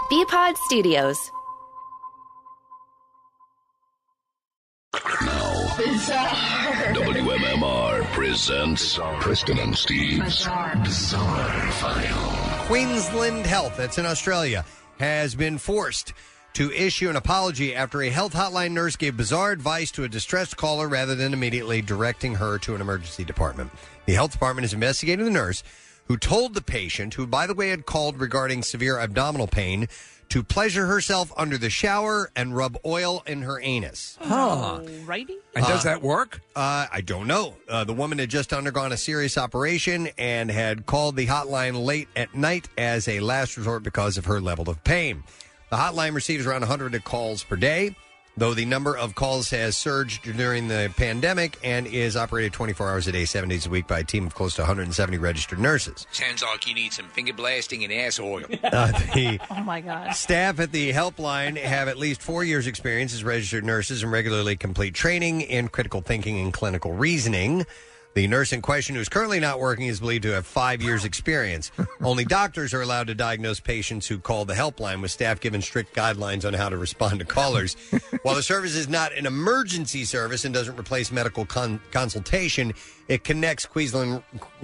Bpod Studios. WMMR presents Preston and Steve's Bizarre File. Queensland Health, that's in Australia, has been forced to issue an apology after a health hotline nurse gave bizarre advice to a distressed caller rather than immediately directing her to an emergency department. The health department is investigating the nurse who told the patient, who, by the way, had called regarding severe abdominal pain, to pleasure herself under the shower and rub oil in her anus. Righty? And does that work? I don't know. The woman had just undergone a serious operation and had called the hotline late at night as a last resort because of her level of pain. The hotline receives around 100 calls per day, though the number of calls has surged during the pandemic and is operated 24 hours a day, 7 days a week by a team of close to 170 registered nurses. Sounds like you need some finger blasting and ass oil. The Oh, my God. staff at the helpline have at least 4 years' experience as registered nurses and regularly complete training in critical thinking and clinical reasoning. The nurse in question, who is currently not working, is believed to have 5 years' experience. Only doctors are allowed to diagnose patients who call the helpline, with staff given strict guidelines on how to respond to callers. While the service is not an emergency service and doesn't replace medical consultation, it connects Queensland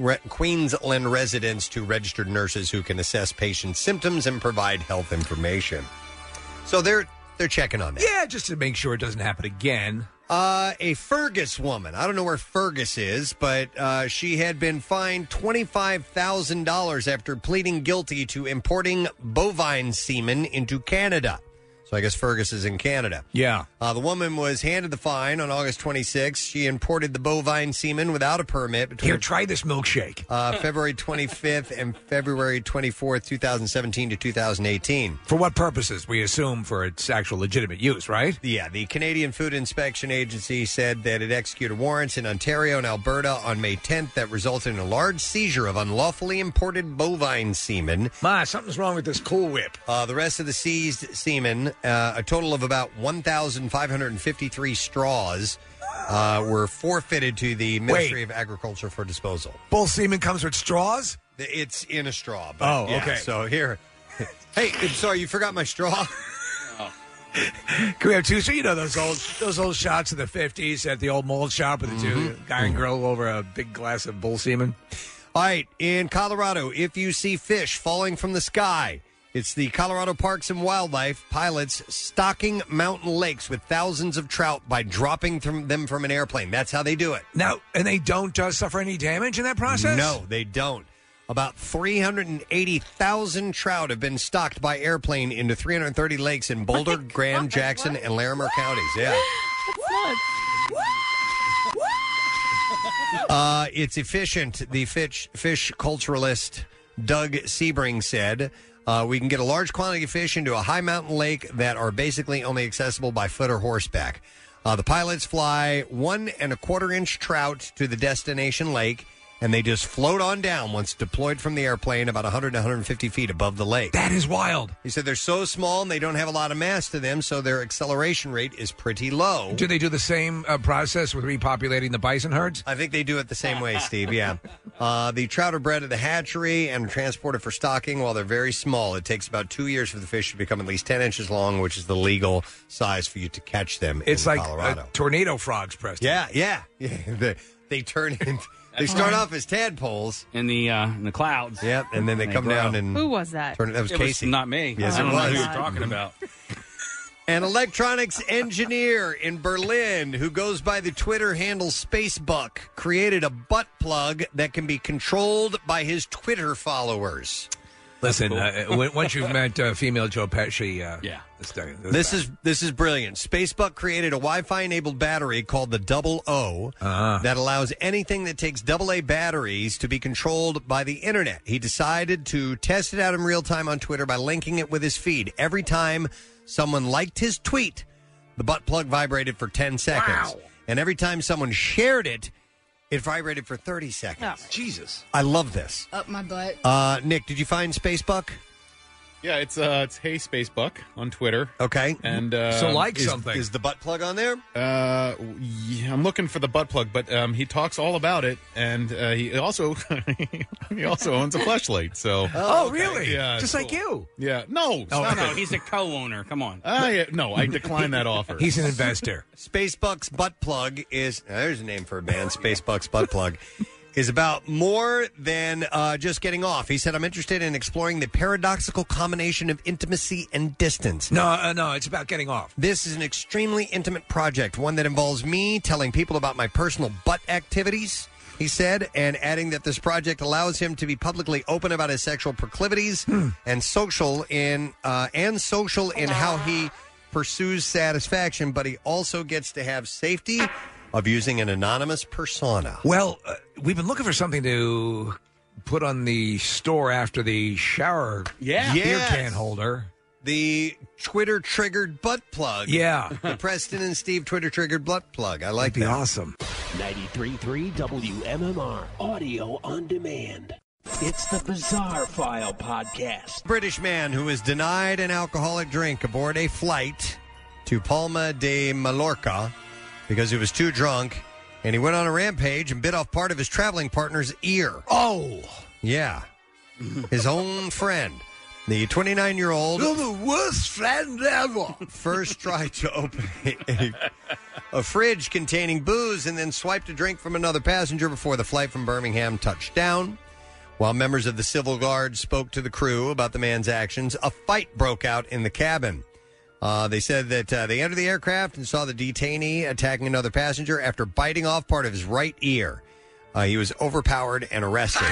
residents to registered nurses who can assess patients' symptoms and provide health information. So they're checking on that. Yeah, just to make sure it doesn't happen again. A Fergus woman. I don't know where Fergus is, but she had been fined $25,000 after pleading guilty to importing bovine semen into Canada. So I guess Fergus is in Canada. Yeah. The woman was handed the fine on August 26th. She imported the bovine semen without a permit between Here, try this milkshake. February 25th and February 24th, 2017 to 2018. For what purposes? We assume for its actual legitimate use, right? Yeah, the Canadian Food Inspection Agency said that it executed warrants in Ontario and Alberta on May 10th that resulted in a large seizure of unlawfully imported bovine semen. Ma, something's wrong with this Cool Whip. The rest of the seized semen, a total of about 1,553 straws, were forfeited to the Ministry of Agriculture for disposal. Bull semen comes with straws? It's in a straw. But okay. So here. Hey, sorry, you forgot my straw? Can we have two? So you know those old shots of the 50s at the old mold shop with the two guy and girl over a big glass of bull semen? All right, in Colorado, if you see fish falling from the sky, it's the Colorado Parks and Wildlife pilots stocking mountain lakes with thousands of trout by dropping them from an airplane. That's how they do it. Now, and they don't suffer any damage in that process? No, they don't. About 380,000 trout have been stocked by airplane into 330 lakes in Boulder, Grand, Jackson, and Larimer counties. Yeah. It's efficient, the fish culturalist Doug Sebring said. We can get a large quantity of fish into a high mountain lake that are basically only accessible by foot or horseback. The pilots fly 1 1/4 inch trout to the destination lake, and they just float on down once deployed from the airplane about 100 to 150 feet above the lake. That is wild. He said they're so small and they don't have a lot of mass to them, so their acceleration rate is pretty low. Do they do the same process with repopulating the bison herds? I think they do it the same way, Steve, yeah. The trout are bred at the hatchery and transported for stocking while they're very small. It takes about 2 years for the fish to become at least 10 inches long, which is the legal size for you to catch them in Colorado. It's like tornado frogs, Preston. Yeah. They turn into... They start off as tadpoles in the clouds. Yep, and then they come grow. down and Who was that? That was Casey. Was not me. Yes, I don't it know was. who you're talking about. An electronics engineer in Berlin who goes by the Twitter handle Spacebuck created a butt plug that can be controlled by his Twitter followers. Listen, once you've met female Joe Pesci, This is brilliant. Spacebuck created a Wi-Fi enabled battery called the Double O that allows anything that takes AA batteries to be controlled by the internet. He decided to test it out in real time on Twitter by linking it with his feed. Every time someone liked his tweet, the butt plug vibrated for 10 seconds. Wow. And every time someone shared it, it vibrated for 30 seconds. Jesus. I love this. Up my butt. Nick, did you find Spacebuck? Yeah, it's Hey Space Buck on Twitter. Okay. And So Is something. the butt plug on there? yeah, I'm looking for the butt plug, but he talks all about it, and he also he also owns a fleshlight. So Oh, really? Yeah, Just cool. like you. Yeah, no, stop No, it. he's a co-owner. Come on. No, I decline that offer. He's an investor. Spacebuck's butt plug is there's a name for a band. Spacebuck's butt plug is about more than just getting off. He said, "I'm interested in exploring the paradoxical combination of intimacy and distance." No, it's about getting off. This is an extremely intimate project, one that involves me telling people about my personal butt activities, he said, and adding that this project allows him to be publicly open about his sexual proclivities and social in how he pursues satisfaction, but he also gets to have safety of using an anonymous persona. Well, we've been looking for something to put on the store after the shower beer can holder. The Twitter-triggered butt plug. Yeah. The Preston and Steve Twitter-triggered butt plug. I like That'd be that. awesome. 93.3 WMMR. Audio on demand. It's the Bizarre File Podcast. British man who was denied an alcoholic drink aboard a flight to Palma de Mallorca because he was too drunk, and he went on a rampage and bit off part of his traveling partner's ear. Oh. Yeah. His own friend. The 29-year-old... You're the worst friend ever. First tried to open a fridge containing booze and then swiped a drink from another passenger before the flight from Birmingham touched down. While members of the Civil Guard spoke to the crew about the man's actions, a fight broke out in the cabin. They said that they entered the aircraft and saw the detainee attacking another passenger after biting off part of his right ear. He was overpowered and arrested.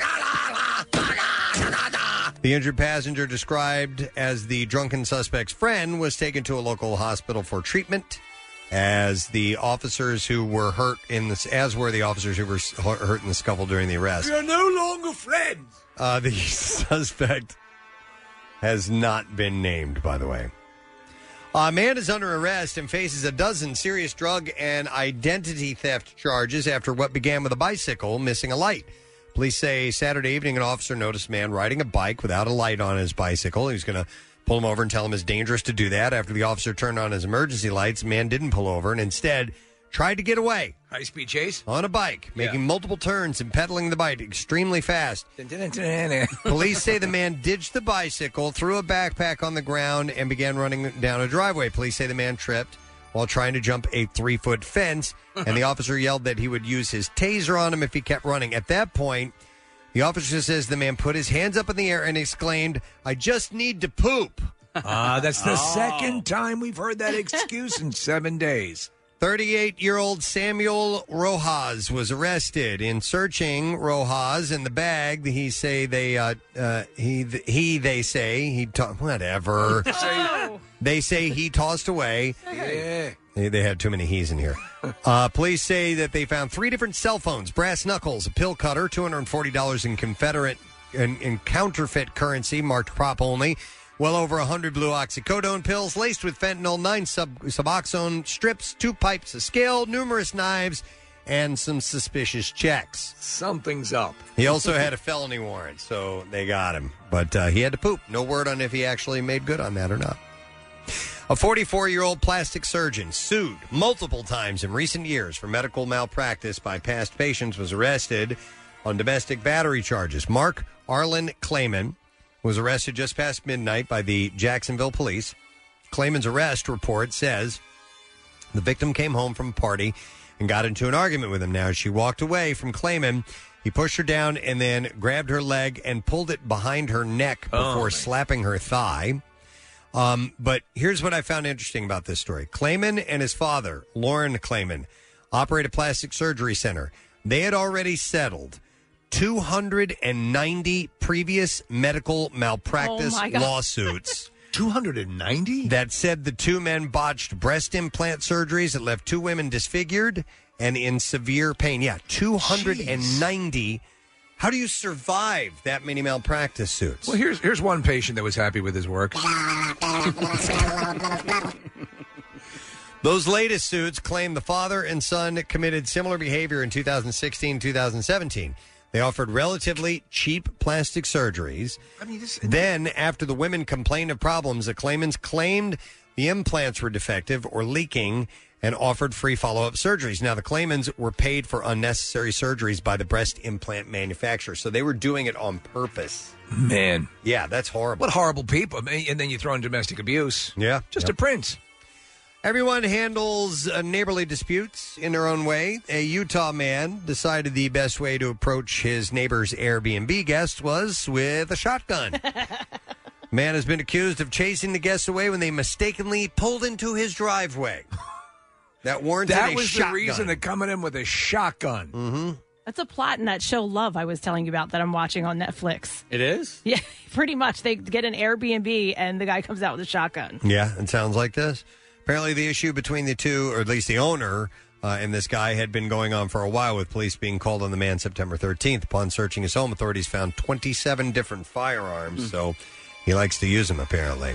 The injured passenger, described as the drunken suspect's friend, was taken to a local hospital for treatment. As the officers who were hurt in this, as were the officers who were hurt in the scuffle during the arrest. We're no longer friends. The suspect has not been named, by the way. A man is under arrest and faces a dozen serious drug and identity theft charges after what began with a bicycle missing a light. Police say Saturday evening an officer noticed a man riding a bike without a light on his bicycle. He was going to pull him over and tell him it's dangerous to do that. After the officer turned on his emergency lights, the man didn't pull over and instead tried to get away. High-speed chase? On a bike, making multiple turns and pedaling the bike extremely fast. Police say the man ditched the bicycle, threw a backpack on the ground, and began running down a driveway. Police say the man tripped while trying to jump a 3-foot fence, and the officer yelled that he would use his taser on him if he kept running. At that point, the officer says the man put his hands up in the air and exclaimed, "I just need to poop." That's the second time we've heard that excuse in 7 days. 38-year-old Samuel Rojas was arrested. In searching Rojas in the bag, they say he tossed away. Yeah. They had too many he's in here. Police say that they found 3 different cell phones, brass knuckles, a pill cutter, $240 in counterfeit currency marked prop only, well over 100 blue oxycodone pills laced with fentanyl, 9 Suboxone strips, 2 pipes of scale, numerous knives, and some suspicious checks. Something's up. He also had a felony warrant, so they got him. But he had to poop. No word on if he actually made good on that or not. A 44-year-old plastic surgeon sued multiple times in recent years for medical malpractice by past patients was arrested on domestic battery charges. Mark Arlen Clayman was arrested just past midnight by the Jacksonville police. Clayman's arrest report says the victim came home from a party and got into an argument with him. Now, as she walked away from Clayman, he pushed her down and then grabbed her leg and pulled it behind her neck before slapping her thigh. But here's what I found interesting about this story. Clayman and his father, Lauren Clayman, operate a plastic surgery center. They had already settled 290 previous medical malpractice lawsuits. 290? That said the 2 men botched breast implant surgeries that left 2 women disfigured and in severe pain. Yeah, 290. Jeez. How do you survive that many malpractice suits? Well, here's one patient that was happy with his work. Those latest suits claim the father and son committed similar behavior in 2016, 2017. They offered relatively cheap plastic surgeries. Then, after the women complained of problems, the claimants claimed the implants were defective or leaking and offered free follow-up surgeries. Now, the claimants were paid for unnecessary surgeries by the breast implant manufacturer, so they were doing it on purpose. Man. Yeah, that's horrible. What horrible people. And then you throw in domestic abuse. Yeah. Just a prince. Everyone handles neighborly disputes in their own way. A Utah man decided the best way to approach his neighbor's Airbnb guest was with a shotgun. Man has been accused of chasing the guests away when they mistakenly pulled into his driveway. That warranted That a was shotgun. the reason to come at him with a shotgun. Mm-hmm. That's a plot in that show Love I was telling you about that I'm watching on Netflix. It is? Yeah, pretty much. They get an Airbnb and the guy comes out with a shotgun. Yeah, it sounds like this. Apparently the issue between the two, or at least the owner and this guy, had been going on for a while, with police being called on the man September 13th. Upon searching his home, authorities found 27 different firearms, so he likes to use them, apparently.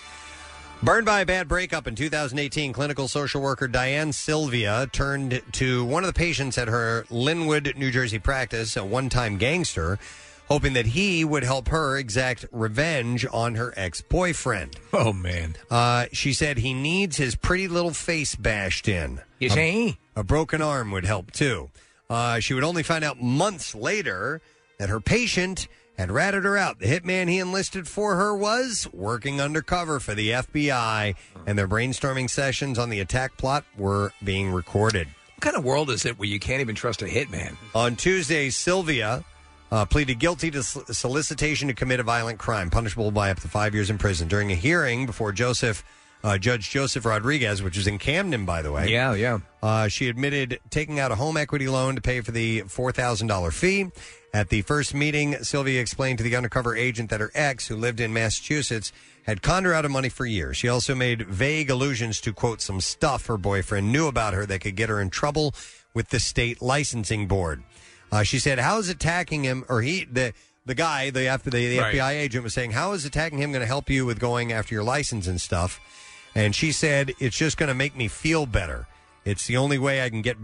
Burned by a bad breakup in 2018, clinical social worker Diane Sylvia turned to one of the patients at her Linwood, New Jersey practice, a one-time gangster, hoping that he would help her exact revenge on her ex-boyfriend. Oh, man. She said he needs his pretty little face bashed in. You see? A broken arm would help, too. She would only find out months later that her patient had ratted her out. The hitman he enlisted for her was working undercover for the FBI, and their brainstorming sessions on the attack plot were being recorded. What kind of world is it where you can't even trust a hitman? On Tuesday, Sylvia pleaded guilty to solicitation to commit a violent crime, punishable by up to 5 years in prison. During a hearing before Judge Joseph Rodriguez, which is in Camden, by the way. Yeah. She admitted taking out a home equity loan to pay for the $4,000 fee. At the first meeting, Sylvia explained to the undercover agent that her ex, who lived in Massachusetts, had conned her out of money for years. She also made vague allusions to, quote, some stuff her boyfriend knew about her that could get her in trouble with the state licensing board. She said, how is attacking him, or the guy, the FBI agent was saying, how is attacking him going to help you with going after your license and stuff? And she said, it's just going to make me feel better. It's the only way I can get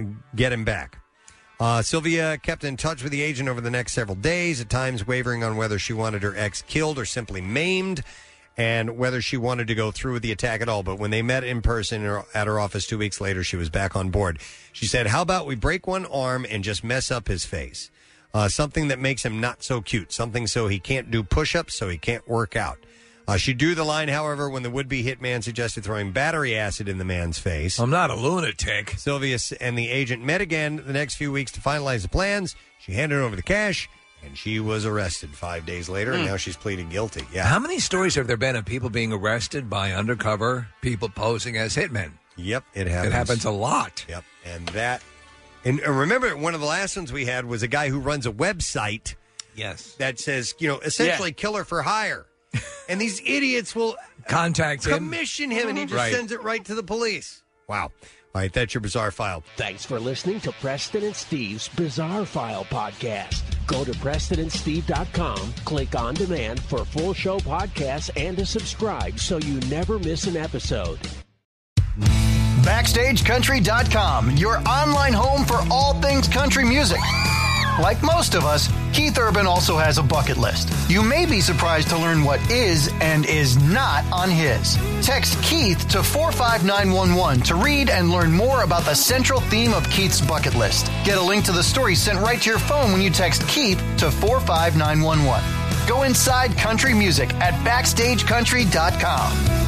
him back. Sylvia kept in touch with the agent over the next several days, at times wavering on whether she wanted her ex killed or simply maimed, and whether she wanted to go through with the attack at all. But when they met in person at her office 2 weeks later, she was back on board. She said, how about we break one arm and just mess up his face? Something that makes him not so cute. Something so he can't do push-ups, so he can't work out. She drew the line, however, when the would-be hitman suggested throwing battery acid in the man's face. I'm not a lunatic. Sylvia and the agent met again the next few weeks to finalize the plans. She handed over the cash, and she was arrested 5 days later, and now she's pleading guilty. Yeah. How many stories have there been of people being arrested by undercover people posing as hitmen? Yep, it happens. It happens a lot. Yep, and remember, one of the last ones we had was a guy who runs a website. Yes. That says, essentially killer for hire. And these idiots will contact him, commission him, and he just sends it right to the police. Wow. All right, that's your Bizarre File. Thanks for listening to Preston and Steve's Bizarre File podcast. Go to PrestonandSteve.com, click on demand for full show podcasts, and to subscribe so you never miss an episode. BackstageCountry.com, your online home for all things country music. Like most of us, Keith Urban also has a bucket list. You may be surprised to learn what is and is not on his. Text Keith to 45911 to read and learn more about the central theme of Keith's bucket list. Get a link to the story sent right to your phone when you text Keith to 45911. Go inside country music at BackstageCountry.com.